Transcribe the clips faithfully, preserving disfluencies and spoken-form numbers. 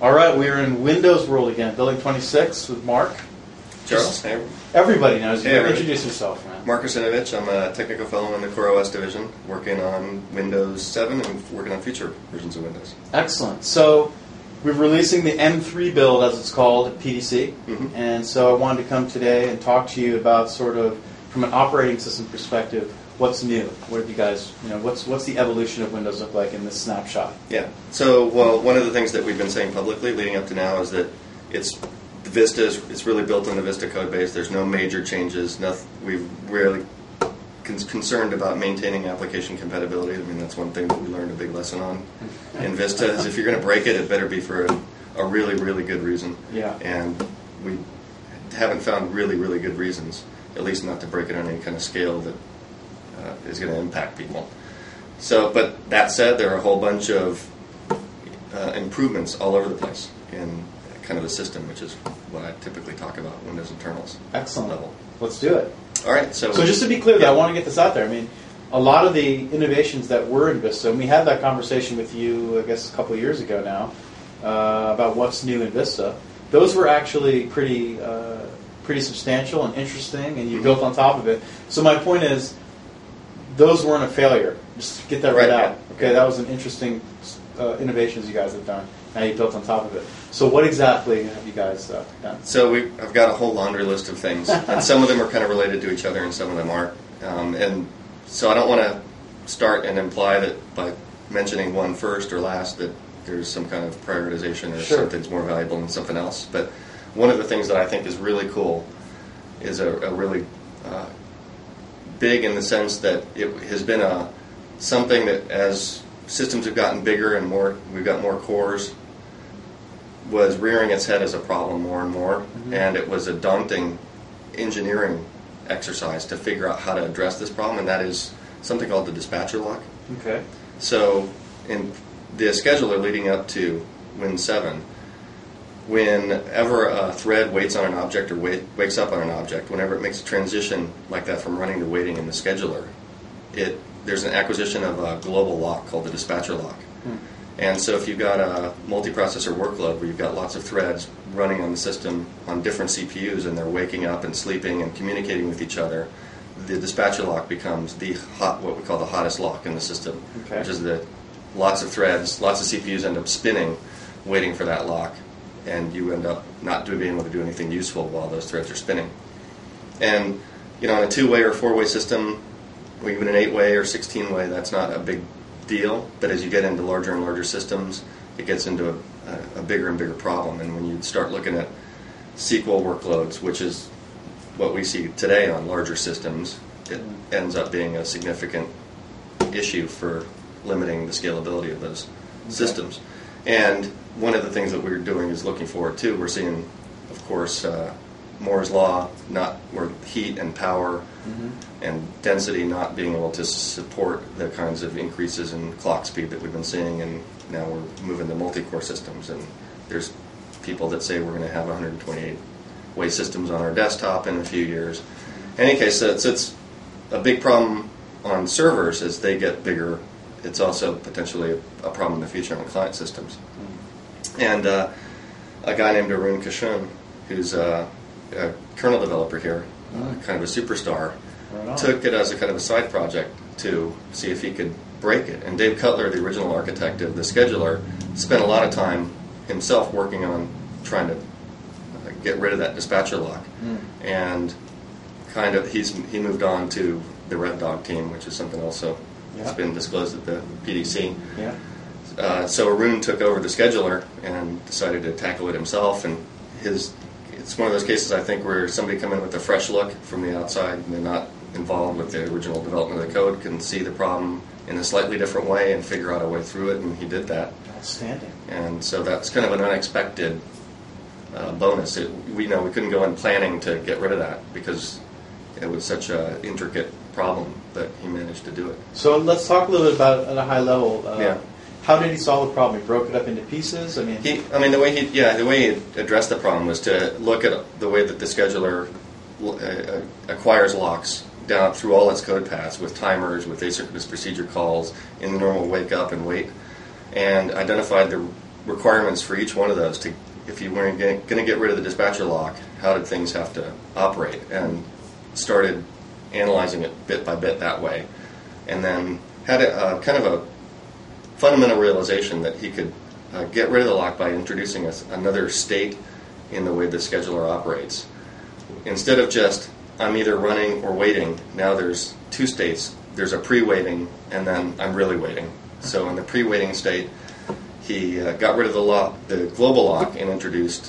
All right, we are in Windows World again, Building twenty-six with Mark. Charles, hey. Everybody knows you. Hey, everybody. Introduce yourself, man. Mark Rusinovich. I'm a technical fellow in the CoreOS division, working on Windows seven and working on future versions of Windows. Excellent. So we're releasing the M three build, as it's called, at P D C. Mm-hmm. And so I wanted to come today and talk to you about sort of, from an operating system perspective, what's new? What have you guys, you know, what's what's the evolution of Windows look like in this snapshot? Yeah. So, well, one of the things that we've been saying publicly leading up to now is that it's the Vista is it's really built on the Vista code base. There's no major changes. Nothing. We've really con- concerned about maintaining application compatibility. I mean, that's one thing that we learned a big lesson on in Vista is if you're going to break it, it better be for a, a really, really good reason. Yeah. And we haven't found really, really good reasons, at least not to break it on any kind of scale that uh, is going to impact people. So, but that said, there are a whole bunch of uh, improvements all over the place in kind of the system, which is what I typically talk about, Windows internals. Excellent. Level. Let's do it. All right. So, So just to be clear, though, I want to get this out there. I mean, a lot of the innovations that were in Vista, and we had that conversation with you, I guess, a couple of years ago now, uh, about what's new in Vista. Those were actually pretty, uh, pretty substantial and interesting, and you Mm-hmm. built on top of it. So my point is, those weren't a failure. Just get that right, Right, out. yeah. Okay, that was an interesting uh, innovations you guys have done. Now you built on top of it. So what exactly have you guys uh, done? So we, I've got a whole laundry list of things, and some of them are kind of related to each other, and some of them aren't. Um, and so I don't want to start and imply that by mentioning one first or last that there's some kind of prioritization or Sure. something's more valuable than something else. But one of the things that I think is really cool is a, a really uh, big in the sense that it has been a something that as systems have gotten bigger and more, we've got more cores, was rearing its head as a problem more and more, Mm-hmm. and it was a daunting engineering exercise to figure out how to address this problem, and that is something called the dispatcher lock. Okay. So in the scheduler leading up to Win seven, whenever a thread waits on an object or wait, wakes up on an object, whenever it makes a transition like that from running to waiting in the scheduler, it there's an acquisition of a global lock called the dispatcher lock. Hmm. And so if you've got a multiprocessor workload where you've got lots of threads running on the system on different C P Us and they're waking up and sleeping and communicating with each other, the dispatcher lock becomes the hot, what we call the hottest lock in the system, Okay. which is that lots of threads, lots of C P Us end up spinning, waiting for that lock, and you end up not being able to do anything useful while those threads are spinning. And you know, in a two-way or four-way system, or even an eight-way or sixteen-way, that's not a big deal. But as you get into larger and larger systems, it gets into a, a, a bigger and bigger problem. And when you start looking at S Q L workloads, which is what we see today on larger systems, it ends up being a significant issue for limiting the scalability of those Okay. systems. And one of the things that we're doing is looking forward to, we're seeing, of course, uh, Moore's Law, not where heat and power Mm-hmm. and density not being able to support the kinds of increases in clock speed that we've been seeing, and now we're moving to multi-core systems. And there's people that say we're going to have one hundred twenty-eight way systems on our desktop in a few years. In any case, so it's, it's a big problem on servers as they get bigger. It's also potentially a, a problem in the future on client systems. And uh, a guy named Arun Kishun, who's a, a kernel developer here, uh, kind of a superstar, Right on. took it as a kind of a side project to see if he could break it. And Dave Cutler, the original architect of the scheduler, spent a lot of time himself working on trying to uh, get rid of that dispatcher lock. Mm. And kind of he's he moved on to the Red Dog team, which is something also that's Yeah. been disclosed at the P D C. Yeah. Uh, so Arun took over the scheduler and decided to tackle it himself. And his it's one of those cases, I think, where somebody come in with a fresh look from the outside and they're not involved with the original development of the code can see the problem in a slightly different way and figure out a way through it, and he did that. Outstanding. And so that's kind of an unexpected uh, bonus. It, we know we couldn't go in planning to get rid of that because it was such an intricate problem, but he managed to do it. So let's talk a little bit about it at a high level. Uh, Yeah. How did he solve the problem? He broke it up into pieces? I mean, He, I mean, the way he, yeah, the way he addressed the problem was to look at the way that the scheduler uh, acquires locks down through all its code paths with timers, with asynchronous procedure calls in the normal wake up and wait, and identified the requirements for each one of those. To, if you were going to get rid of the dispatcher lock, how did things have to operate? And started analyzing it bit by bit that way. And then had a, uh, kind of a fundamental realization that he could uh, get rid of the lock by introducing a, another state in the way the scheduler operates. Instead of just, I'm either running or waiting, now there's two states. There's a pre-waiting, and then I'm really waiting. So in the pre-waiting state, he uh, got rid of the lock, the global lock, and introduced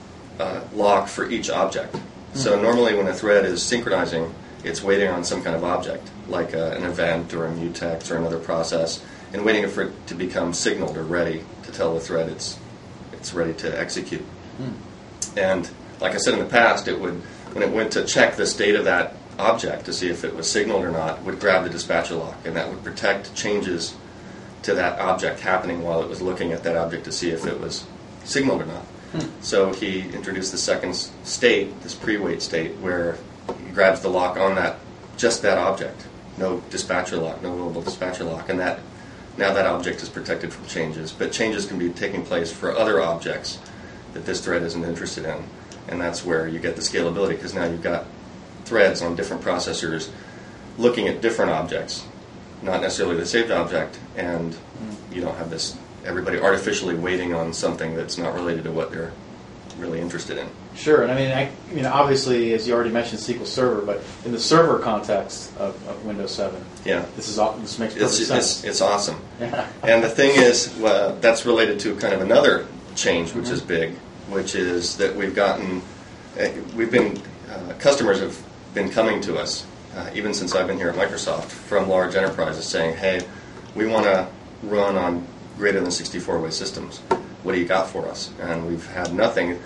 uh, lock for each object. Mm-hmm. So normally when a thread is synchronizing, it's waiting on some kind of object, like uh, an event or a mutex or another process, and waiting for it to become signaled or ready to tell the thread it's it's ready to execute. Mm. And like I said in the past, it would, when it went to check the state of that object to see if it was signaled or not, would grab the dispatcher lock, and that would protect changes to that object happening while it was looking at that object to see if it was signaled or not. Hmm. So he introduced the second state, this pre-wait state, where he grabs the lock on that, just that object. No dispatcher lock, no global dispatcher lock, and that now that object is protected from changes. But changes can be taking place for other objects that this thread isn't interested in, and that's where you get the scalability, because now you've got threads on different processors looking at different objects, not necessarily the saved object, and you don't have this everybody artificially waiting on something that's not related to what they're really interested in. Sure, and I mean, I, you know, obviously, as you already mentioned, S Q L Server, but in the server context of, of Windows seven, yeah, this is all, this makes perfect it's, sense. It's, it's awesome. Yeah. And the thing is, well, that's related to kind of another change, which mm-hmm. is big, which is that we've gotten, uh, we've been, uh, customers have been coming to us, uh, even since I've been here at Microsoft, from large enterprises saying, hey, we want to run on greater than sixty-four way systems. What do you got for us? And we've had nothing.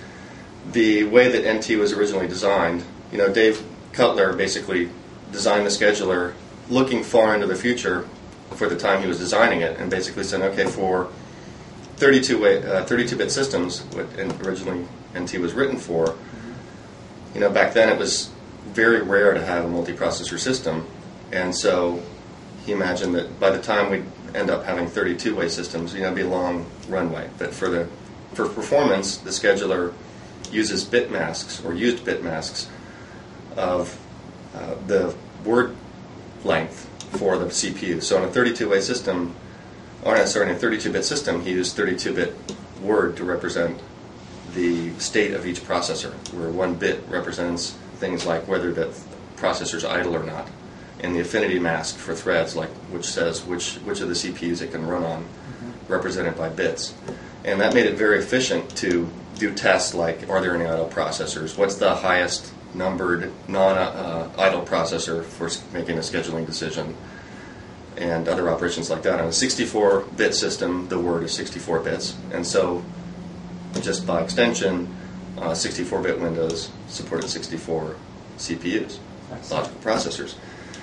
The way that N T was originally designed, you know, Dave Cutler basically designed the scheduler looking far into the future for the time he was designing it, and basically said, okay, for thirty-two way, uh, thirty-two bit systems, what originally N T was written for, you know, back then it was very rare to have a multiprocessor system, and so he imagined that by the time we'd end up having thirty-two way systems, you know, it'd be a long runway. But for the for performance, the scheduler uses bit masks or used bit masks of uh, the word length for the C P U. So in a thirty-two way system, or not, sorry, in a thirty-two bit system, he used thirty-two bit word to represent the state of each processor, where one bit represents things like whether the processor's idle or not, and the affinity mask for threads, like which says which which of the C P Us it can run on, mm-hmm. represented by bits. And that made it very efficient to do tests like, are there any idle processors? What's the highest numbered non-idle uh, processor for making a scheduling decision? And other operations like that. On a sixty-four bit system, the word is sixty-four bits. And so, just by extension, uh, sixty-four bit Windows supported sixty-four C P Us, logical processors.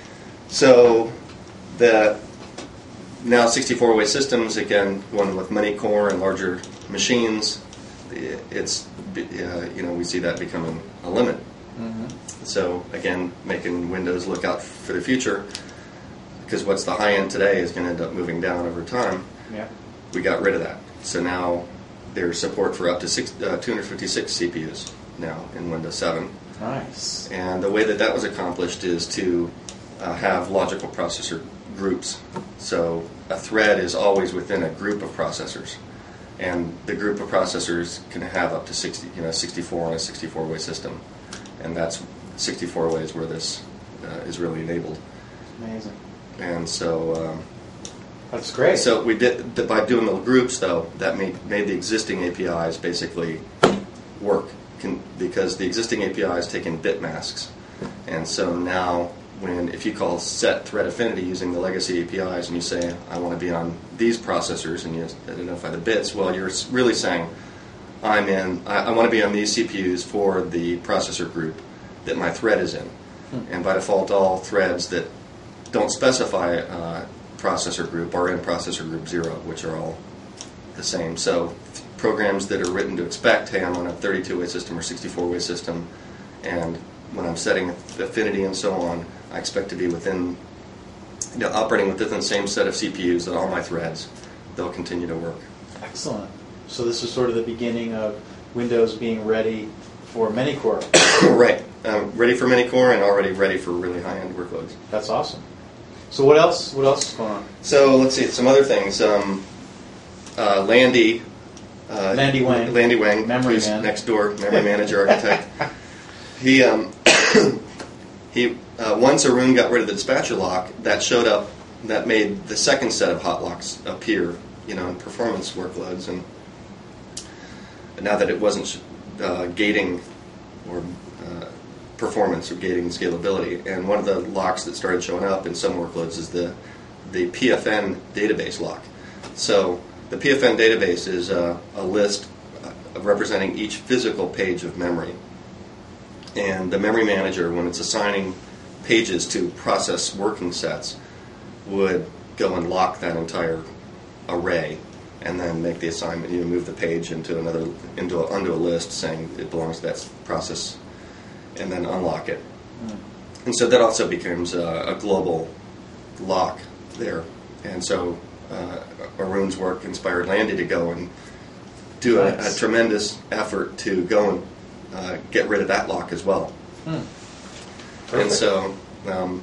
So, the now sixty-four way systems, again, going with many core and larger machines, it's, uh, you know, we see that becoming a limit. Mm-hmm. So, again, making Windows look out for the future, because what's the high end today is going to end up moving down over time. Yeah. We got rid of that. So now there's support for up to six, uh, two hundred fifty-six C P Us now in Windows seven. Nice. And the way that that was accomplished is to uh, have logical processor groups. So a thread is always within a group of processors. And the group of processors can have up to sixty, you know, sixty-four on a sixty-four way system. And that's sixty-four ways where this uh, is really enabled. Amazing. And so, um, that's great. So we did by doing the groups, though, that made made the existing A P Is basically work, can, because the existing A P Is take in bit masks, and so now when if you call set thread affinity using the legacy A P Is and you say I want to be on these processors and you identify the bits, well, you're really saying I'm in. I, I want to be on these C P Us for the processor group that my thread is in, hmm. and by default, all threads that don't specify uh, processor group are in processor group zero, which are all the same. So programs that are written to expect, hey, I'm on a thirty-two way system or sixty-four way system, and when I'm setting affinity and so on, I expect to be within, you know, operating within the same set of C P Us that all my threads, they'll continue to work. Excellent. So this is sort of the beginning of Windows being ready for many-core. Right. Um, ready for many-core and already ready for really high-end workloads. That's awesome. So what else? What else is going on? So let's see some other things. Um, uh, Landy. Uh, Landy Wang. Landy Wang, Memory who's man. next door, memory manager architect. He um, he uh, once Arun got rid of the dispatcher lock, that showed up. That made the second set of hot locks appear, you know, in performance workloads, and now that it wasn't uh, gating or uh, performance or gating scalability, and one of the locks that started showing up in some workloads is the the P F N database lock. So the P F N database is uh, a list of representing each physical page of memory, and the memory manager, when it's assigning pages to process working sets, would go and lock that entire array, and then make the assignment. You move the page into another into a, onto a list saying it belongs to that process, and then unlock it. Mm. And so that also becomes a, a global lock there. And so uh, Arun's work inspired Landy to go and do a, a tremendous effort to go and uh, get rid of that lock as well. Mm. And so um,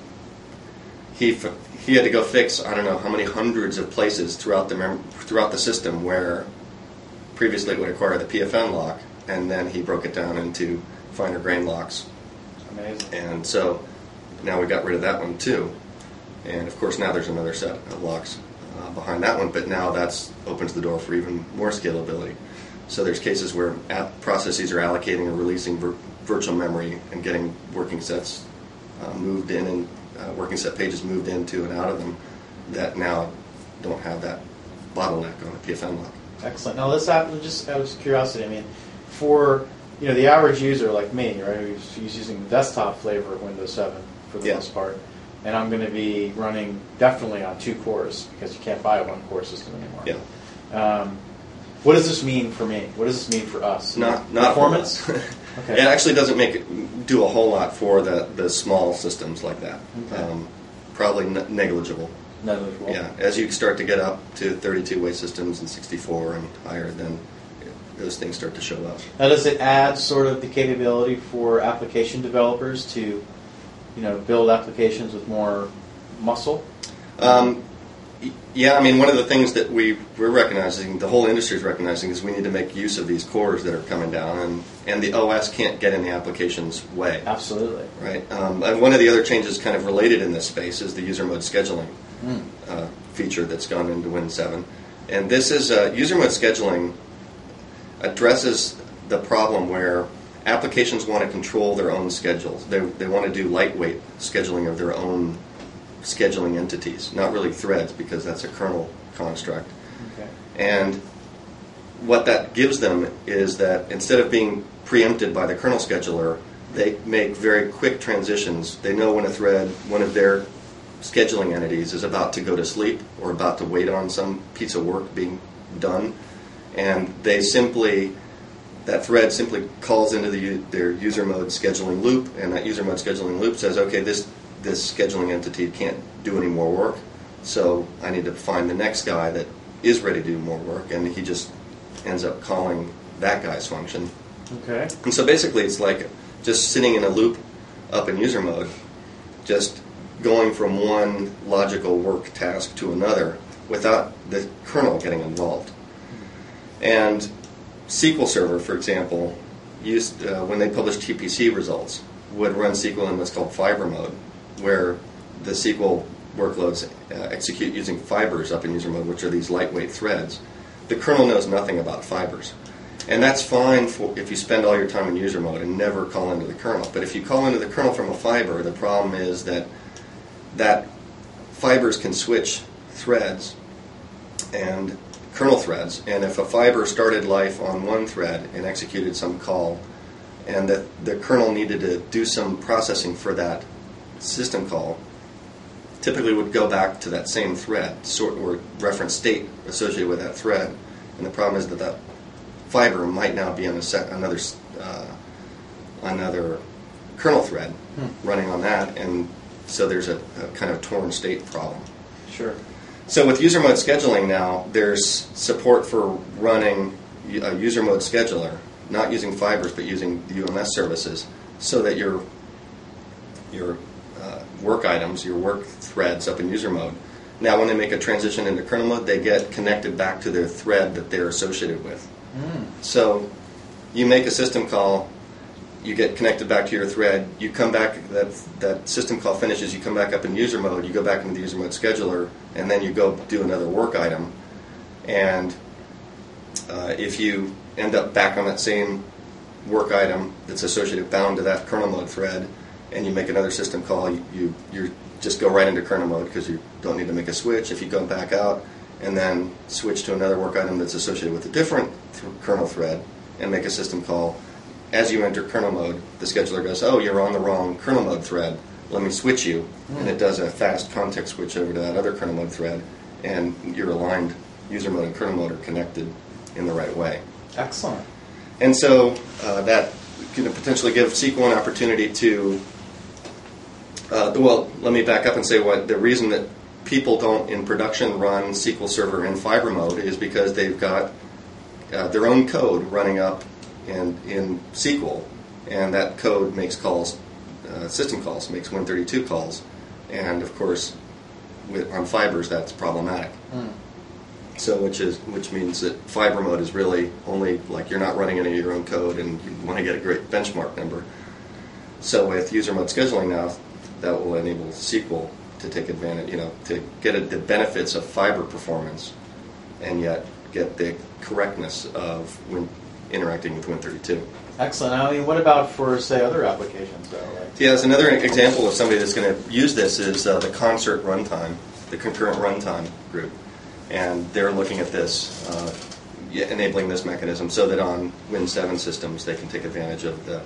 he. F- He had to go fix I don't know how many hundreds of places throughout the mem- throughout the system where previously it would require the P F N lock, and then he broke it down into finer grain locks. Amazing. And so now we got rid of that one too, and of course now there's another set of locks uh, behind that one, but now that's opens the door for even more scalability. So there's cases where app processes are allocating or releasing vir- virtual memory and getting working sets uh, moved in and Uh, working set pages moved into and out of them that now don't have that bottleneck on a P F N lock. Excellent. Now let's have, just out of curiosity, I mean, for you know the average user like me, right, who's, who's using the desktop flavor of Windows seven for the yeah. most part, and I'm going to be running definitely on two cores because you can't buy a one-core system anymore. Yeah. Um, what does this mean for me? What does this mean for us? Not not performance. Okay. It actually doesn't make it do a whole lot for the, the small systems like that. Okay. Um, probably n- negligible. Negligible. Yeah. As you start to get up to thirty-two way systems and sixty-four and higher, then those things start to show up. Now, does it add sort of the capability for application developers to, you know, build applications with more muscle? Um, Yeah, I mean, one of the things that we, we're recognizing, the whole industry is recognizing, is we need to make use of these cores that are coming down, and, and the O S can't get in the application's way. Absolutely. Right. Um, and one of the other changes kind of related in this space is the user mode scheduling mm. uh, feature that's gone into Win seven. And this is, uh, user mode scheduling addresses the problem where applications want to control their own schedules. They, they want to do lightweight scheduling of their own scheduling entities, not really threads, because that's a kernel construct. Okay. And what that gives them is that instead of being preempted by the kernel scheduler, they make very quick transitions. They know when a thread, one of their scheduling entities, is about to go to sleep or about to wait on some piece of work being done, and they simply, that thread simply calls into the, their user mode scheduling loop, and that user mode scheduling loop says, okay, this this scheduling entity can't do any more work, so I need to find the next guy that is ready to do more work, and he just ends up calling that guy's function. Okay. And so basically it's like just sitting in a loop up in user mode, just going from one logical work task to another without the kernel getting involved. And S Q L Server, for example, used uh, when they published T P C results, would run S Q L in what's called fiber mode, where the S Q L workloads uh, execute using fibers up in user mode, which are these lightweight threads. The kernel knows nothing about fibers. And that's fine for if you spend all your time in user mode and never call into the kernel. But if you call into the kernel from a fiber, the problem is that that fibers can switch threads and kernel threads. And if a fiber started life on one thread and executed some call, and that the kernel needed to do some processing for that system call, typically would go back to that same thread, sort or reference state associated with that thread. And the problem is that that fiber might now be on a set, another uh, another kernel thread hmm. running on that, and so there's a, a kind of torn state problem. Sure. So with user mode scheduling now, there's support for running a user mode scheduler, not using fibers but using the U M S services, so that your your uh, work items, your work threads up in user mode, now when they make a transition into kernel mode, they get connected back to their thread that they're associated with. Mm. So you make a system call, you get connected back to your thread, you come back, that that system call finishes, you come back up in user mode, you go back into the user mode scheduler, and then you go do another work item. And uh, if you end up back on that same work item that's associated, bound to that kernel mode thread, and you make another system call, you, you you just go right into kernel mode because you don't need to make a switch. If you go back out and then switch to another work item that's associated with a different th- kernel thread and make a system call, as you enter kernel mode, the scheduler goes, oh, you're on the wrong kernel mode thread. Let me switch you. Mm. And it does a fast context switch over to that other kernel mode thread, and you're aligned. User mode and kernel mode are connected in the right way. Excellent. And so uh, that can potentially give S Q L an opportunity to, uh, well, let me back up and say what the reason that people don't in production run S Q L Server in fiber mode is because they've got uh, their own code running up in, in S Q L, and that code makes calls, uh, system calls, makes Win thirty-two calls, and of course, with, on fibers that's problematic. Mm. So, which is which means that fiber mode is really only like you're not running any of your own code, and you want to get a great benchmark number. So, with user mode scheduling now, that will enable S Q L to take advantage, you know, to get a, the benefits of fiber performance, and yet get the correctness of when interacting with Win thirty-two. Excellent. I mean, what about for, say, other applications, though? Like yeah, there's another example of somebody that's going to use this is uh, the Concert runtime, the concurrent runtime group. And they're looking at this, uh, enabling this mechanism so that on Win seven systems they can take advantage of the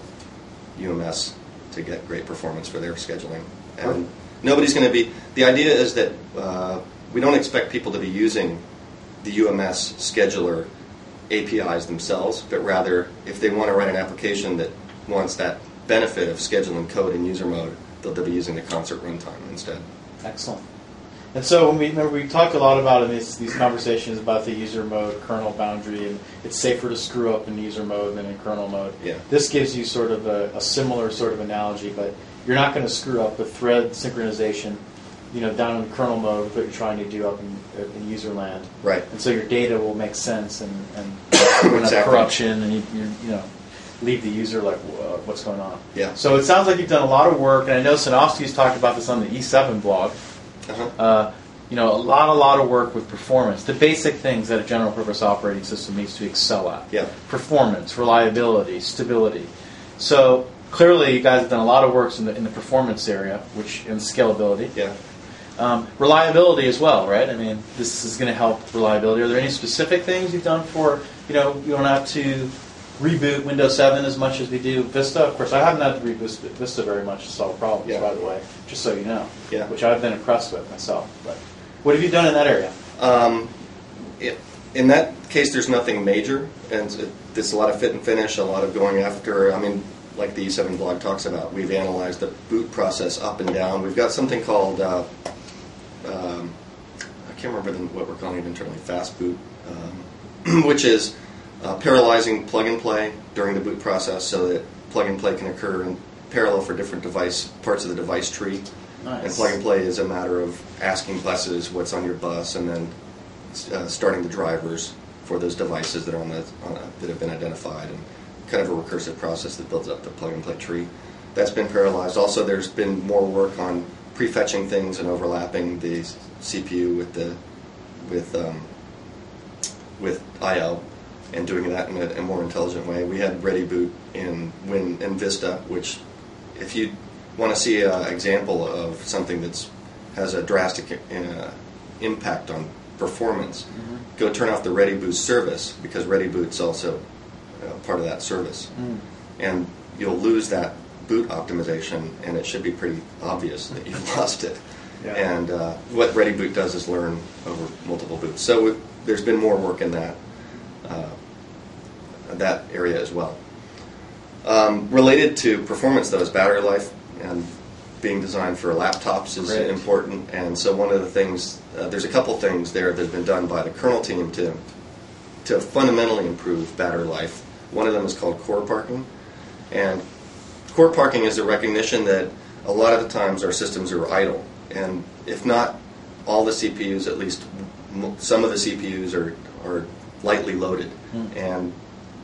U M S to get great performance for their scheduling. And nobody's going to be, the idea is that uh, we don't expect people to be using the U M S scheduler A P Is themselves, but rather if they want to write an application that wants that benefit of scheduling code in user mode, they'll, they'll be using the Concert runtime instead. Excellent. And so when we remember we talked a lot about in these these conversations about the user mode kernel boundary, and it's safer to screw up in user mode than in kernel mode. Yeah. This gives you sort of a, a similar sort of analogy, but you're not going to screw up with thread synchronization, you know, down in kernel mode with what you're trying to do up in, in user land. Right. And so your data will make sense, and and you're not exactly. corruption, and you, you you know leave the user like uh, what's going on. Yeah. So it sounds like you've done a lot of work, and I know Sinofsky's talked about this on the E seven blog. Uh-huh. Uh, you know, a lot, a lot of work with performance. The basic things that a general-purpose operating system needs to excel at. Yeah. Performance, reliability, stability. So clearly, you guys have done a lot of work in the in the performance area, which and scalability. Yeah. Um, reliability as well, right? I mean, this is going to help reliability. Are there any specific things you've done for, you know, you don't have to reboot Windows seven as much as we do Vista? Of course, I haven't had to reboot Vista very much to solve problems, yeah. by the way, just so you know, yeah. which I've been impressed with myself. But what have you done in that area? Um, it, in that case, there's nothing major, and it, there's a lot of fit and finish, a lot of going after, I mean, like the E seven blog talks about, we've analyzed the boot process up and down. We've got something called, uh, um, I can't remember the, what we're calling it internally, fast boot, um, which is uh, parallelizing plug and play during the boot process so that plug and play can occur in parallel for different device parts of the device tree. Nice. And plug and play is a matter of asking buses what's on your bus, and then uh, starting the drivers for those devices that are on the on a, that have been identified, and kind of a recursive process that builds up the plug and play tree. That's been parallelized. Also, there's been more work on prefetching things and overlapping the C P U with the with um, with I O, and doing that in a, a more intelligent way. We had Ready Boot in Win in Vista, which, if you want to see an example of something that's has a drastic uh, impact on performance, mm-hmm. go turn off the Ready Boot service, because Ready Boot's also uh, part of that service. Mm. And you'll lose that boot optimization, and it should be pretty obvious that you've lost it. Yeah. And uh, what Ready Boot does is learn over multiple boots. So it, there's been more work in that uh, that area as well. Um, related to performance, though, is battery life. And being designed for laptops is Great. important. And so one of the things, uh, there's a couple things there that have been done by the kernel team to to fundamentally improve battery life. One of them is called core parking. And core parking is a recognition that a lot of the times our systems are idle. And if not all the C P Us, at least some of the C P Us are, are lightly loaded. Mm. And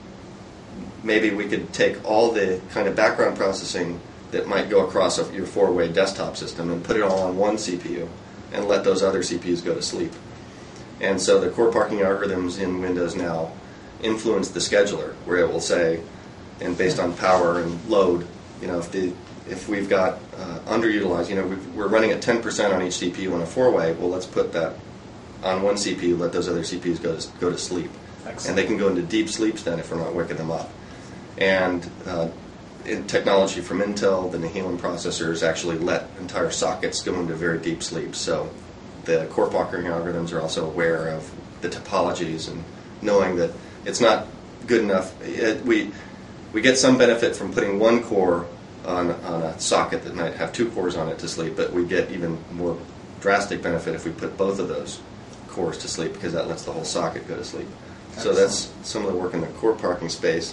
maybe we could take all the kind of background processing that might go across your four-way desktop system and put it all on one C P U and let those other C P Us go to sleep. And so the core parking algorithms in Windows now influence the scheduler, where it will say, and based on power and load, you know, if the if we've got uh, underutilized, you know, we've, we're running at ten percent on each C P U on a four-way, well, let's put that on one C P U, let those other C P Us go to, go to sleep. Excellent. And they can go into deep sleeps then if we're not waking them up. And uh, in technology from Intel, the Nehalem processors actually let entire sockets go into very deep sleep. So the core parking algorithms are also aware of the topologies and knowing that it's not good enough. It, we we get some benefit from putting one core on, on a socket that might have two cores on it to sleep, but we get even more drastic benefit if we put both of those cores to sleep, because that lets the whole socket go to sleep. Excellent. So that's some of the work in the core parking space.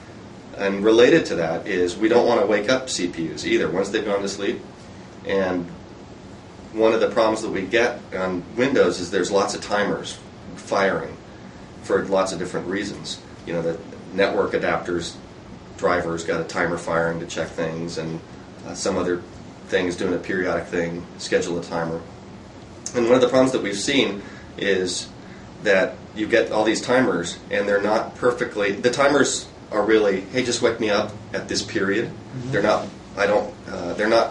And related to that is we don't want to wake up C P Us either once they've gone to sleep. And one of the problems that we get on Windows is there's lots of timers firing for lots of different reasons. You know, the network adapters, drivers got a timer firing to check things, and uh, some other things doing a periodic thing, schedule a timer. And one of the problems that we've seen is that you get all these timers, and they're not perfectly, the timers are really, hey, just wake me up at this period. Mm-hmm. They're not, I don't, uh, they're not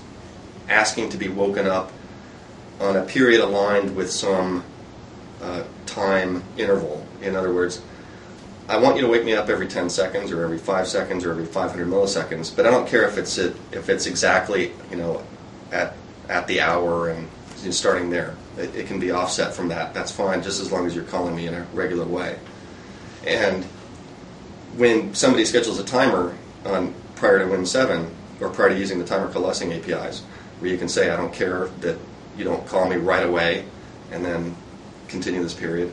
asking to be woken up on a period aligned with some uh, time interval. In other words, I want you to wake me up every ten seconds or every five seconds or every five hundred milliseconds, but I don't care if it's at, if it's exactly, you know, at at the hour and you know, starting there. It, it can be offset from that. That's fine, just as long as you're calling me in a regular way. And when somebody schedules a timer on prior to Win seven or prior to using the timer coalescing A P Is, where you can say, I don't care that you don't call me right away and then continue this period.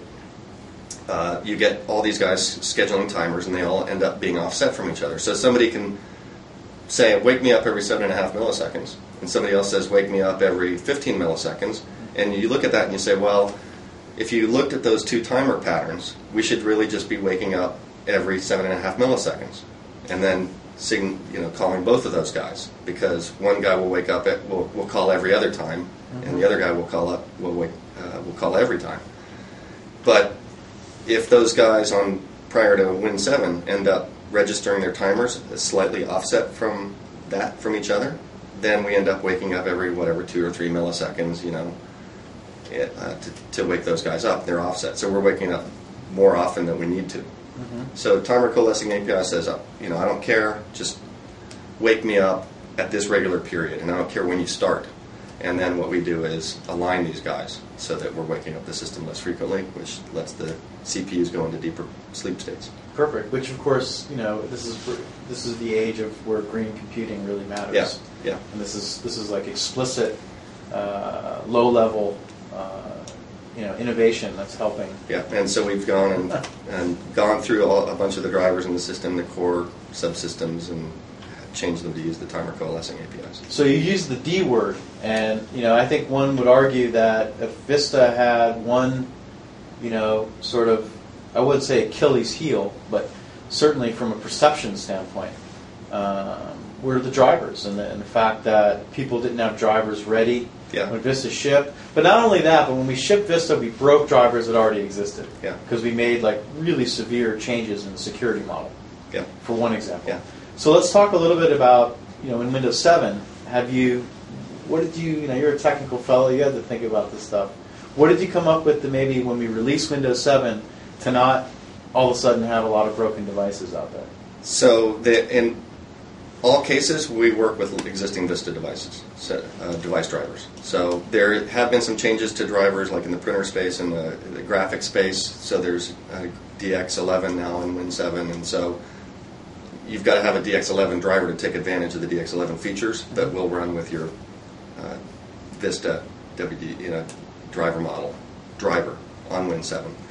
Uh, you get all these guys scheduling timers, and they all end up being offset from each other. So somebody can say, wake me up every seven and a half milliseconds, and somebody else says, wake me up every fifteen milliseconds. And you look at that and you say, well, if you looked at those two timer patterns, we should really just be waking up every seven and a half milliseconds, and then sign, you know, calling both of those guys, because one guy will wake up at will will call every other time, mm-hmm. and the other guy will call up will wake uh, will call every time. But if those guys on prior to Win seven end up registering their timers as slightly offset from that from each other, then we end up waking up every whatever two or three milliseconds, you know, uh, to, to wake those guys up. They're offset, so we're waking up more often than we need to. Mm-hmm. So timer coalescing A P I says, you know, I don't care, just wake me up at this regular period, and I don't care when you start. And then what we do is align these guys so that we're waking up the system less frequently, which lets the C P Us go into deeper sleep states. Perfect. Which, of course, you know, this is this is the age of where green computing really matters. Yeah. Yeah. And this is this is like explicit, uh, low level, uh, you know, innovation that's helping. Yeah. And so we've gone and and gone through all, a bunch of the drivers in the system, the core subsystems, and change them to use the timer coalescing A P Is. So you use the D word, and you know I think one would argue that if Vista had one, you know, sort of, I wouldn't say Achilles heel, but certainly from a perception standpoint, um, were the drivers, and the, and the fact that people didn't have drivers ready yeah. when Vista shipped. But not only that, but when we shipped Vista, we broke drivers that already existed. Yeah. Because we made like really severe changes in the security model. Yeah. For one example. Yeah. So let's talk a little bit about, you know, in Windows seven, have you, what did you, you know, you're a technical fellow, you had to think about this stuff. What did you come up with to maybe when we release Windows seven to not all of a sudden have a lot of broken devices out there? So the, in all cases, we work with existing Vista devices, so, uh, device drivers. So there have been some changes to drivers, like in the printer space and the, the graphic space. So there's uh, D X eleven now in Win seven, and so you've got to have a D X eleven driver to take advantage of the D X eleven features that will run with your uh, Vista W D, you know, driver model driver on Win seven. Perfect.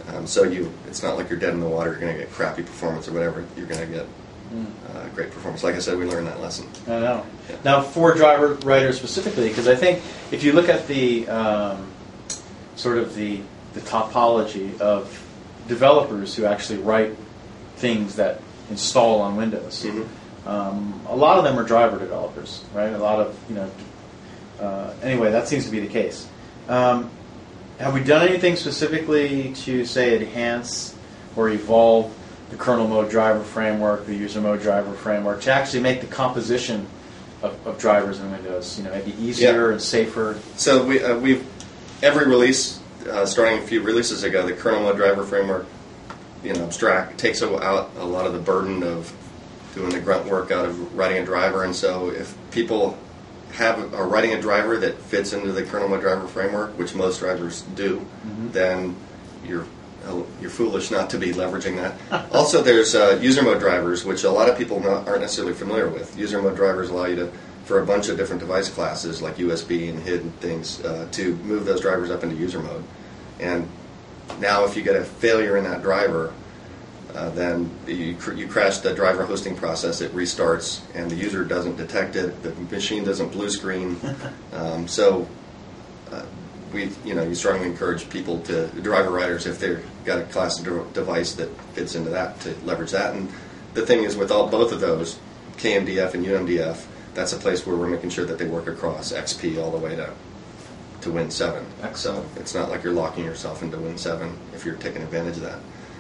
Um, so you, it's not like you're dead in the water. You're going to get crappy performance or whatever. You're going to get uh, great performance. Like I said, we learned that lesson. I know. Yeah. Now, for driver writers specifically, because I think if you look at the um, sort of the the topology of developers who actually write things that install on Windows, Mm-hmm. um, a lot of them are driver developers, right? A lot of you know. Uh, anyway, that seems to be the case. Um, have we done anything specifically to say enhance or evolve the kernel mode driver framework, the user mode driver framework, to actually make the composition of, of drivers in Windows, you know, maybe easier Yeah. and safer? So we uh, we've every release, uh, starting a few releases ago, the kernel mode driver framework, you know, abstract takes out a lot of the burden of doing the grunt work out of writing a driver, and so if people have are writing a driver that fits into the kernel mode driver framework, which most drivers do, Mm-hmm. then you're you're foolish not to be leveraging that. Also, there's uh, user mode drivers, which a lot of people not, aren't necessarily familiar with. User mode drivers allow you to, for a bunch of different device classes like U S B and H I D and things, uh, to move those drivers up into user mode. And now, if you get a failure in that driver, uh, then you, cr- you crash the driver hosting process. It restarts, and the user doesn't detect it. The machine doesn't blue screen. Um, so. Uh, We, you know, you strongly encourage people to, driver writers, if they've got a class of de- device that fits into that, to leverage that. And the thing is, with all both of those, K M D F and U M D F, that's a place where we're making sure that they work across X P all the way to to Win seven. Excellent. So it's not like you're locking yourself into Win seven if you're taking advantage of that.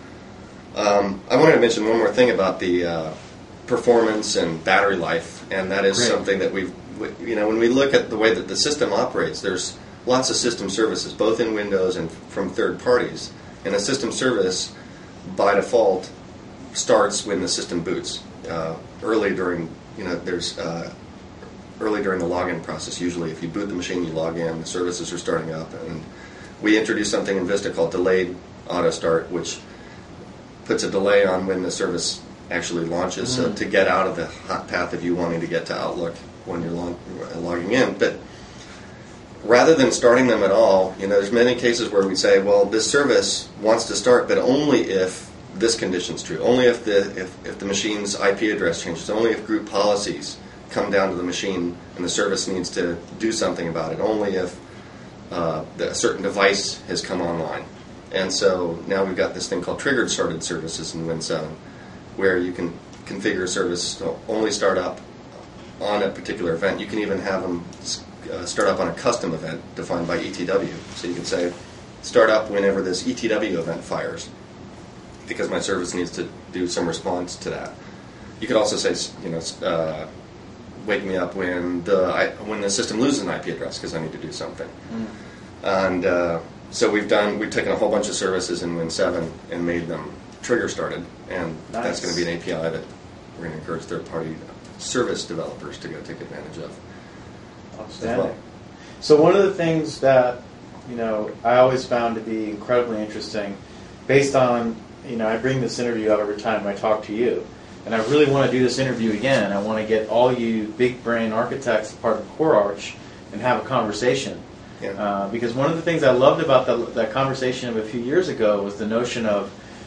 Um, I wanted to mention one more thing about the uh, performance and battery life, and that is Great. something that we've, we, you know, when we look at the way that the system operates, there's lots of system services, both in Windows and from third parties. And a system service, by default, starts when the system boots. Uh, early during, you know, there's uh, early during the login process. Usually, if you boot the machine, you log in. The services are starting up, and we introduced something in Vista called delayed auto start, which puts a delay on when the service actually launches, Mm. so to get out of the hot path of you wanting to get to Outlook when you're log- logging in, but. Rather than starting them at all, you know, there's many cases where we say, well, this service wants to start, but only if this condition's true, only if the if, if the machine's I P address changes, only if group policies come down to the machine and the service needs to do something about it, only if uh, the, a certain device has come online. And so now we've got this thing called triggered started services in Win seven, where you can configure a service to only start up on a particular event. You can even have them Uh, start up on a custom event defined by E T W. So you can say, start up whenever this E T W event fires, because my service needs to do some response to that. You could also say, you know, uh, wake me up when the I, when the system loses an I P address because I need to do something. Mm. And uh, so we've done, we've taken a whole bunch of services in Win seven and made them trigger started, and Nice. that's going to be an A P I that we're going to encourage third-party service developers to go take advantage of. Outstanding. well. So one of the things that, you know, I always found to be incredibly interesting, based on, you know, I bring this interview up every time I talk to you, and I really want to do this interview again. I want to get all you big brain architects part of CoreArch and have a conversation. Yeah. Uh, because one of the things I loved about the, that conversation of a few years ago was the notion of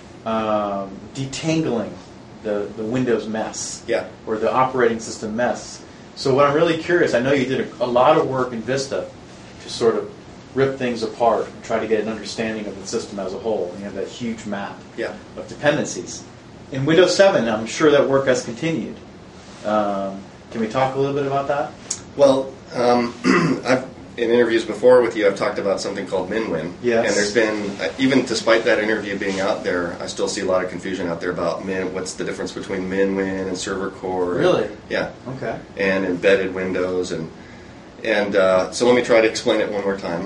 um, detangling the, the Windows mess, Yeah. or the operating system mess. So what I'm really curious, I know you did a, a lot of work in Vista to sort of rip things apart and try to get an understanding of the system as a whole. And you have that huge map Yeah. of dependencies. In Windows seven, I'm sure that work has continued. Um, can we talk a little bit about that? Well, um, I've in interviews before with you, I've talked about something called MinWin. Yes. And there's been, uh, even despite that interview being out there, I still see a lot of confusion out there about Min. What's the difference between MinWin and Server Core? Really? And, yeah. Okay. And embedded Windows, and and uh, so let me try to explain it one more time.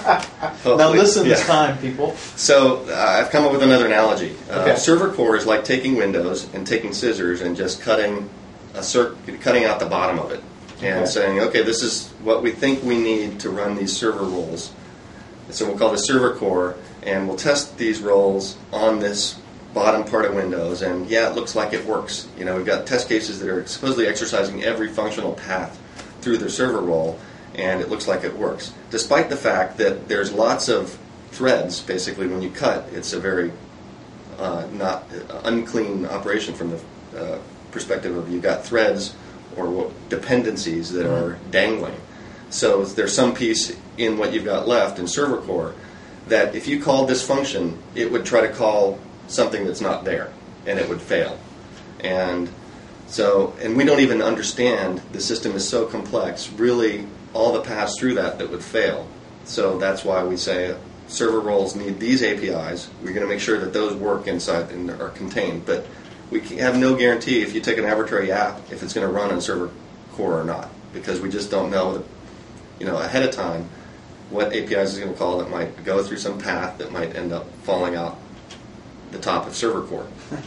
Now listen yeah. this time, people. So uh, I've come up with another analogy. Uh, Okay. Server Core is like taking Windows and taking scissors and just cutting a cir- cutting out the bottom of it, and Okay. saying, okay, this is what we think we need to run these server roles. So we'll call this Server Core, and we'll test these roles on this bottom part of Windows, and yeah, it looks like it works. You know, we've got test cases that are supposedly exercising every functional path through their server role, and it looks like it works. Despite the fact that there's lots of threads, basically when you cut, it's a very uh, not uh, unclean operation from the uh, perspective of you've got threads or what, dependencies that are dangling. So there's some piece in what you've got left in server core that if you called this function, it would try to call something that's not there, and it would fail. And so, and we don't even understand, the system is so complex, really all the paths through that that would fail. So that's why we say server roles need these A P Is. We're going to make sure that those work inside and are contained. But we have no guarantee if you take an arbitrary app if it's going to run on server core or not, because we just don't know, you know, ahead of time what A P Is is going to call that might go through some path that might end up falling out the top of server core.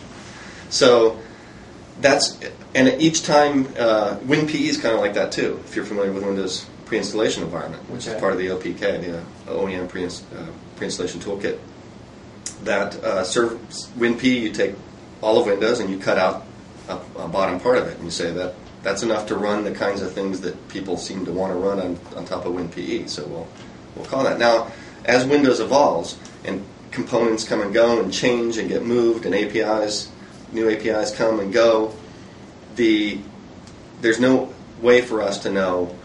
So that's, and each time uh, WinPE is kind of like that too. If you're familiar with Windows pre-installation environment, which okay. is part of the O P K, the uh, O E M pre- uh, pre-installation toolkit. That uh, serve WinPE, you take all of Windows and you cut out a, a bottom part of it, and you say that that's enough to run the kinds of things that people seem to want to run on, on top of WinPE. So we'll we'll call that. Now, as Windows evolves and components come and go and change and get moved, and A P Is, new A P Is come and go, the there's no way for us to know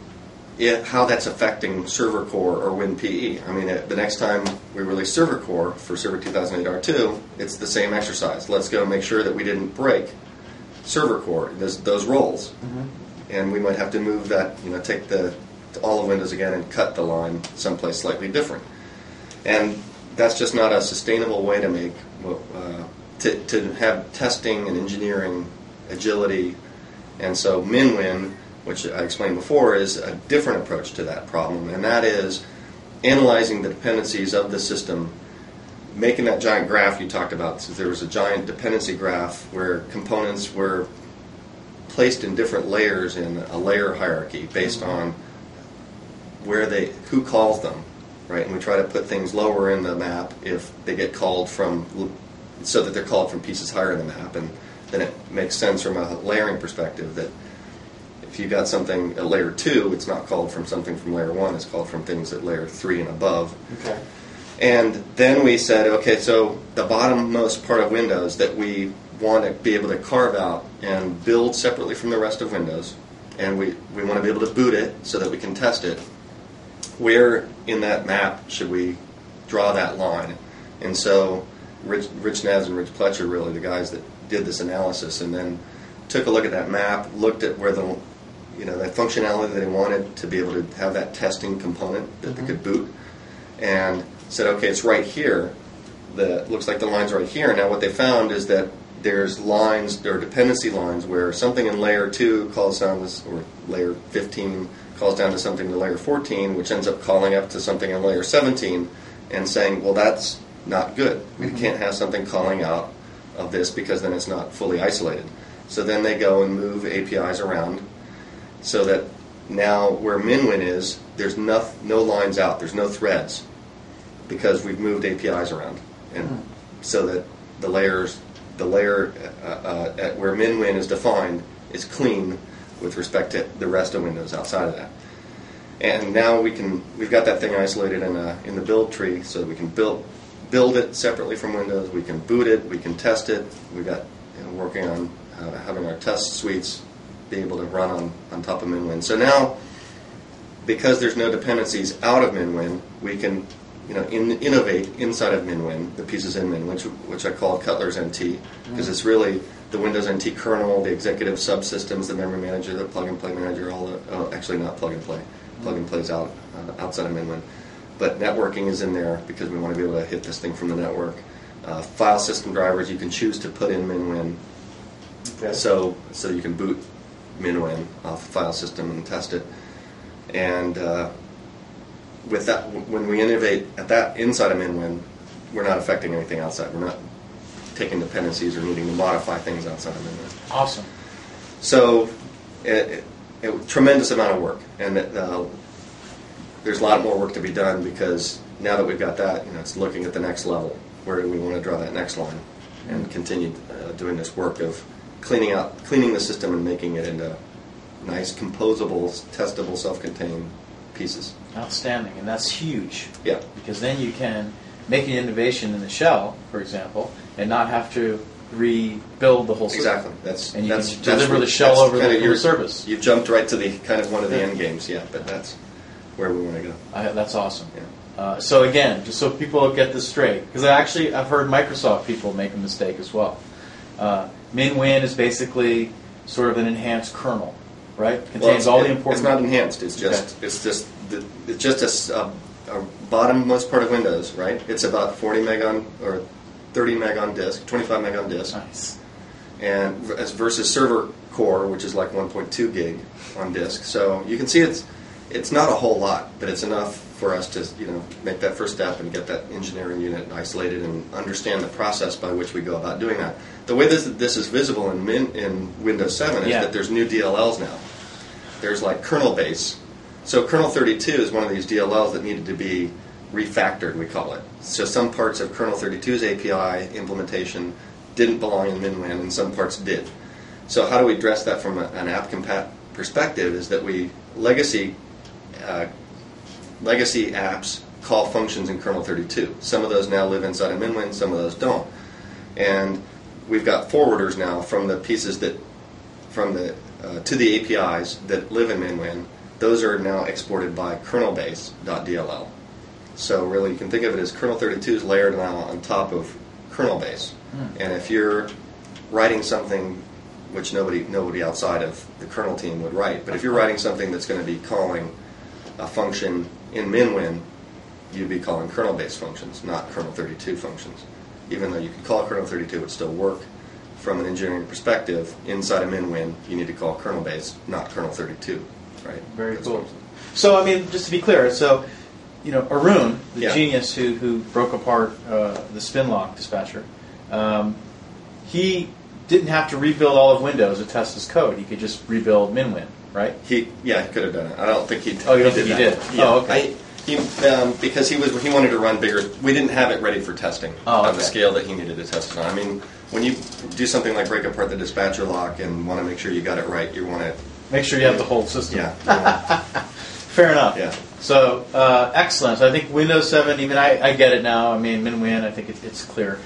If, how that's affecting server core or WinPE. I mean, the next time we release server core for Server two thousand eight R two, it's the same exercise. Let's go make sure that we didn't break server core, those, those roles. Mm-hmm. And we might have to move that, you know, take the all of Windows again and cut the line someplace slightly different. And that's just not a sustainable way to make, uh, to, to have testing and engineering agility. And so MinWin, which I explained before, is a different approach to that problem, and that is analyzing the dependencies of the system, making that giant graph you talked about. So there was a giant dependency graph where components were placed in different layers in a layer hierarchy based on where they, who calls them, right? And we try to put things lower in the map if they get called from, so that they're called from pieces higher in the map, and then it makes sense from a layering perspective that if you've got something at layer two, it's not called from something from layer one, it's called from things at layer three and above. Okay. And then we said, okay, so the bottommost part of Windows that we want to be able to carve out and build separately from the rest of Windows, and we, we want to be able to boot it so that we can test it, where in that map should we draw that line? And so Rich, Rich Nez and Rich Pletcher, really the guys that did this analysis, and then took a look at that map, looked at where the you know, that functionality that they wanted to be able to have that testing component that mm-hmm. they could boot, and said, okay, it's right here. The looks like the line's right here. Now what they found is that there's lines, there are dependency lines where something in layer two calls down this, or layer fifteen calls down to something in layer fourteen, which ends up calling up to something in layer seventeen, and saying, well, that's not good. We mm-hmm. can't have something calling out of this because then it's not fully isolated. So then they go and move A P Is around, so that now where MinWin is, there's no, no lines out, there's no threads, because we've moved A P Is around, and mm. so that the layers, the layer uh, uh, at where MinWin is defined is clean with respect to the rest of Windows outside of that. And now we can, we've got that thing isolated in a, in the build tree, so that we can build build it separately from Windows. We can boot it, we can test it. We've got, you know, working on uh, having our test suites be able to run on, on top of MinWin. So now, because there's no dependencies out of MinWin, we can, you know, in, innovate inside of MinWin, the pieces in Min, which which I call Cutler's N T, because mm-hmm. it's really the Windows N T kernel, the executive subsystems, the memory manager, the plug-and-play manager, all the, oh, actually not plug-and-play, plug-and-play's out uh, outside of MinWin. But networking is in there because we want to be able to hit this thing from the network. Uh, file system drivers you can choose to put in MinWin, okay. so so you can boot MinWin off the file system and test it. And uh, with that, when we innovate at that inside of MinWin, we're not affecting anything outside. We're not taking dependencies or needing to modify things outside of MinWin. Awesome. So, it, it, it, tremendous amount of work, and uh, there's a lot more work to be done, because now that we've got that, you know, it's looking at the next level. Where do we want to draw that next line, and continue uh, doing this work of cleaning out, cleaning the system and making it into nice, composable, testable, self-contained pieces. Outstanding, and that's huge. Yeah. Because then you can make an innovation in the shell, for example, and not have to rebuild the whole system. Exactly. That's and you that's, can that's deliver what- the shell that's over kinda the, your- the service. You've jumped right to the kind of one of the Yeah. end games, yeah. But that's where we want to go. I, that's awesome. Yeah. Uh, so again, just so people get this straight, because I actually I've heard Microsoft people make a mistake as well. Uh, MinWin is basically sort of an enhanced kernel, right? Contains Well, all it- the important. It's not enhanced. It's just Okay. it's just the, it's just a, s- a- a bottommost part of Windows, right? It's about forty meg on or thirty meg on disk, twenty-five meg on disk, Nice. and v- as versus server core, which is like one point two gig on disk. So you can see it's it's not a whole lot, but it's enough for us to you know make that first step and get that engineering unit isolated and understand the process by which we go about doing that. The way this this is visible in Min, in Windows seven is Yeah. that there's new D L Ls now. There's like kernel base. So kernel thirty-two is one of these D L Ls that needed to be refactored, we call it. So some parts of kernel thirty-two's A P I implementation didn't belong in MinWin, and some parts did. So how do we address that from a, an app compat perspective is that we legacy uh, legacy apps call functions in kernel thirty-two. Some of those now live inside of MinWin, some of those don't. And we've got forwarders now from the pieces that from the uh, to the A P Is that live in MinWin. Those are now exported by kernelbase.dll. So really, you can think of it as kernel thirty-two is layered now on top of kernel base. Hmm. And if you're writing something which nobody nobody outside of the kernel team would write, but if you're writing something that's going to be calling a function in MinWin, you'd be calling kernel-based functions, not kernel thirty-two functions. Even though you could call kernel thirty-two, it would still work. From an engineering perspective, inside of MinWin, you need to call kernel-based, not kernel thirty-two. Right? Very That's cool. what- So I mean, just to be clear, so you know, Arun, the Yeah. genius who who broke apart uh, the Spinlock dispatcher, um, he didn't have to rebuild all of Windows to test his code. He could just rebuild MinWin, right? He, yeah, he could have done it. I don't think he. Oh, you don't he think he that. did? Yeah. Oh, okay. I, he, um, because he was he wanted to run bigger. We didn't have it ready for testing Oh, on okay. the scale that he needed to test it on. I mean, when you do something like break apart the dispatcher lock and want to make sure you got it right, you want to. Make sure you have the whole system. Yeah. Fair enough. Yeah. So uh, excellent. So I think Windows seven. Even I, I get it now. I mean, MinWin. I think it, it's clear.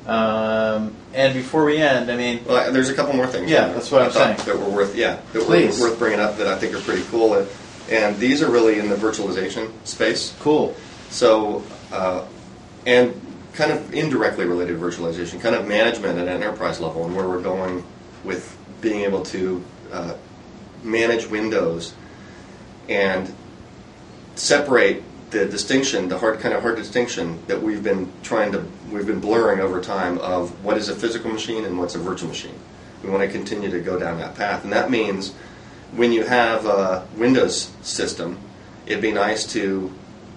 Um, and before we end, I mean, Well, I- there's a couple more things. Yeah, that that's what I I'm thought saying. That were worth, yeah, that Please. were worth bringing up that I think are pretty cool. And, and these are really in the virtualization space. cool. So, uh, and kind of indirectly related to virtualization, kind of management at an enterprise level, and where we're going with being able to uh, manage Windows and separate the distinction, the hard kind of hard distinction that we've been trying to, we've been blurring over time of what is a physical machine and what's a virtual machine. We want to continue to go down that path, and that means when you have a Windows system, it'd be nice to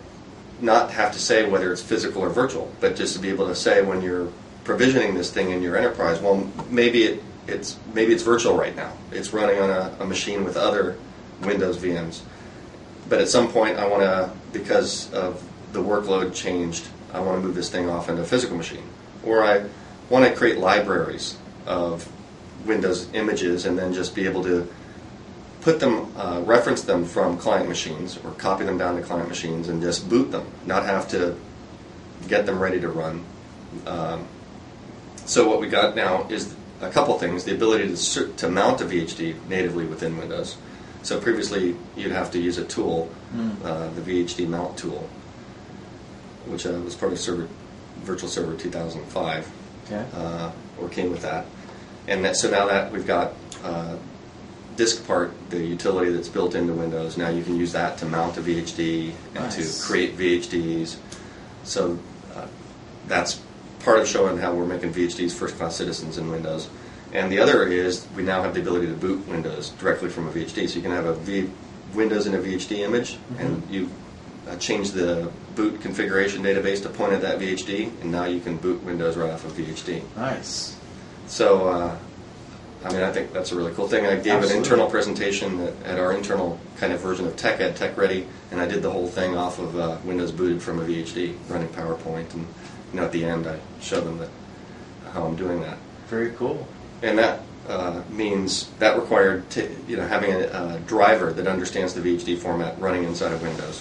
not have to say whether it's physical or virtual, but just to be able to say when you're provisioning this thing in your enterprise, well, maybe it, it's maybe it's virtual right now. It's running on a, a machine with other Windows V Ms. But at some point, I want to, because of the workload changed, I want to move this thing off into a physical machine. Or I want to create libraries of Windows images and then just be able to put them, uh, reference them from client machines or copy them down to client machines and just boot them, not have to get them ready to run. Um, so what we got now is a couple things: the ability to ser- to mount a V H D natively within Windows. So previously you'd have to use a tool, Mm. uh, the V H D mount tool, which uh, was part of server, Virtual Server two thousand five, Okay. uh, or came with that. And that, so now that we've got uh, DiskPart, the utility that's built into Windows, now you can use that to mount a V H D and Nice. to create V H Ds. So uh, that's part of showing how we're making V H Ds first-class citizens in Windows. And the other is we now have the ability to boot Windows directly from a V H D. So you can have a v- Windows in a V H D image, Mm-hmm. and you uh, change the boot configuration database to point at that V H D, and now you can boot Windows right off of V H D. Nice. So, uh, I mean, I think that's a really cool thing. I gave Absolutely. an internal presentation at, at our internal kind of version of TechEd, Tech Ready, and I did the whole thing off of uh, Windows booted from a V H D, running PowerPoint, and you know, at the end I showed them that how I'm doing that. Very cool. And that uh, means that required t- you know having a, a driver that understands the V H D format running inside of Windows.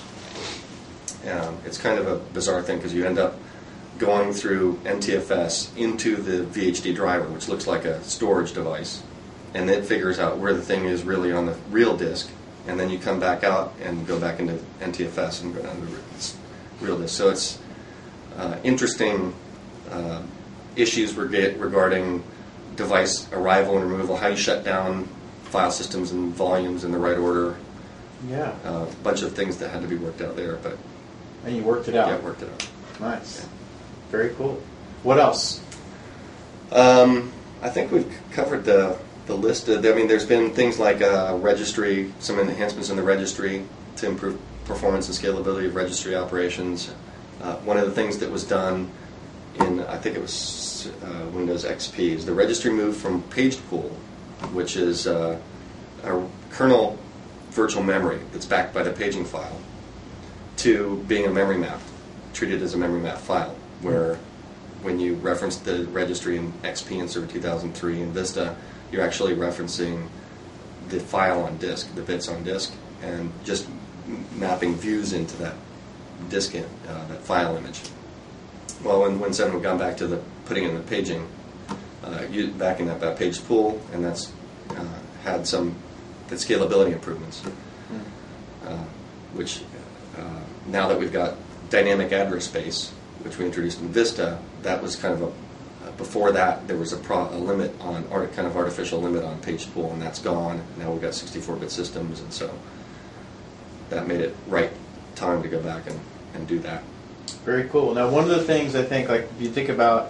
Um, it's kind of a bizarre thing because you end up going through N T F S into the V H D driver, which looks like a storage device, and it figures out where the thing is really on the real disk, and then you come back out and go back into N T F S and go down to the real disk. So it's uh, interesting uh, issues reg- regarding device arrival and removal, how you shut down file systems and volumes in the right order. Yeah. Uh, a bunch of things that had to be worked out there, but and you worked it out. yeah, worked it out. Nice. Yeah. Very cool. What else? Um, I think we've covered the the list. Of, I mean, there's been things like uh, registry, some enhancements in the registry to improve performance and scalability of registry operations. Uh, one of the things that was done in, I think it was uh, Windows X P, is the registry moved from paged pool, which is uh, a kernel virtual memory that's backed by the paging file, to being a memory map, treated as a memory map file, where when you reference the registry in X P and Server two thousand three and Vista, you're actually referencing the file on disk, the bits on disk, and just mapping views into that disk, in, uh, that file image. Well, when Win seven we've gone back to the putting in the paging, uh, you, backing up that page pool, and that's uh, had some the scalability improvements, uh, which uh, now that we've got dynamic address space, which we introduced in Vista, that was kind of a, uh, before that there was a, pro, a limit on, art, kind of artificial limit on page pool, and that's gone. Now we've got sixty-four bit systems, and so that made it right time to go back and, and do that. Very cool. Now, one of the things I think, like if you think about,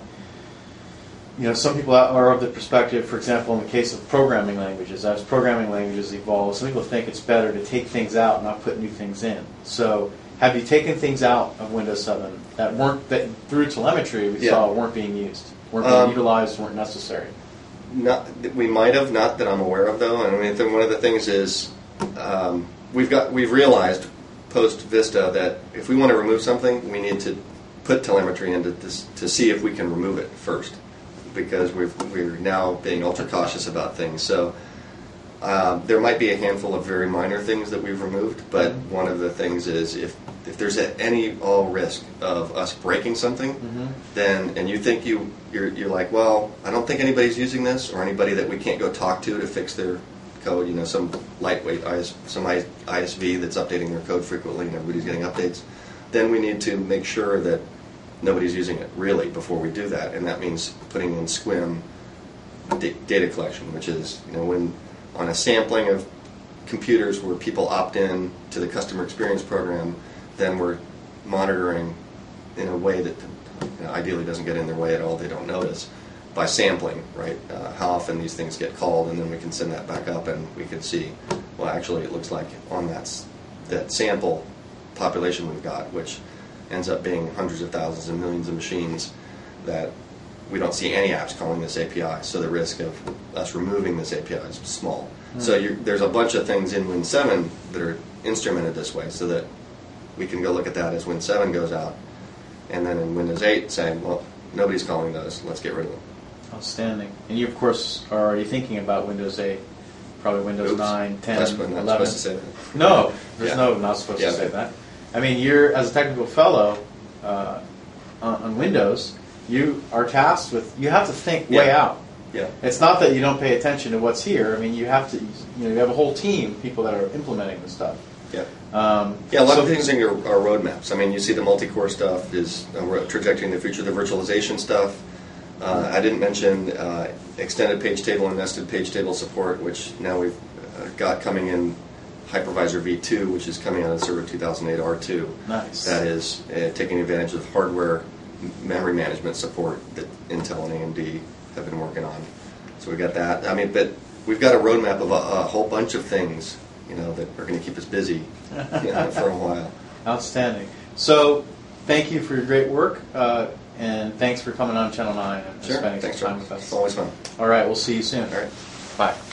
you know, some people are of the perspective, for example, in the case of programming languages, as programming languages evolve, some people think it's better to take things out and not put new things in. So, have you taken things out of Windows seven that weren't, that through telemetry we yeah. saw weren't being used, weren't being um, utilized, weren't necessary? Not, we might have, not that I'm aware of, though. And I mean, th- one of the things is um, we've got we've realized post Vista that if we want to remove something, we need to put telemetry into this to see if we can remove it first, because we've, we're now being ultra cautious about things. So uh, there might be a handful of very minor things that we've removed, but mm-hmm. one of the things is if if there's a, any all risk of us breaking something, mm-hmm. then and you think you you're, you're like, well, I don't think anybody's using this, or anybody that we can't go talk to to fix their code, you know, some lightweight I S, some I S V that's updating their code frequently and everybody's getting updates, then we need to make sure that nobody's using it really before we do that, and that means putting in S Q U M d- data collection, which is, you know, when on a sampling of computers where people opt in to the customer experience program, then we're monitoring in a way that, you know, ideally doesn't get in their way at all, they don't notice, by sampling, right? Uh, how often these things get called, and then we can send that back up and we can see, well, actually it looks like on that, that sample population we've got, which ends up being hundreds of thousands and millions of machines, that we don't see any apps calling this A P I, so the risk of us removing this A P I is small. Mm-hmm. So you're, there's a bunch of things in Win seven that are instrumented this way, so that we can go look at that as Win seven goes out, and then in Windows eight saying, well, nobody's calling those, let's get rid of them. Outstanding. And you, of course, are already thinking about Windows eight, probably Windows Oops. nine, ten, That's not eleven. Supposed to say that. No, there's yeah. no not supposed yeah. to say that. I mean, you're, as a technical fellow uh, on, on Windows, you are tasked with, you have to think yeah. way out. Yeah. It's not that you don't pay attention to what's here. I mean, you have to, you know, you have a whole team of people that are implementing this stuff. Yeah. Um, yeah, a lot so of things in your are roadmaps. I mean, you see the multi-core stuff is a trajectory in the future, the virtualization stuff. Uh, I didn't mention uh, extended page table and nested page table support, which now we've uh, got coming in Hypervisor V two, which is coming out of Server two thousand eight R two. Nice. That is uh, taking advantage of hardware memory management support that Intel and A M D have been working on. So we got that. I mean, but we've got a roadmap of a, a whole bunch of things, you know, that are going to keep us busy you know, for a while. Outstanding. So, thank you for your great work, uh, and thanks for coming on Channel nine and sure. spending thanks, some time Rob. with us. It's always fun. All right, we'll see you soon. All right. Bye.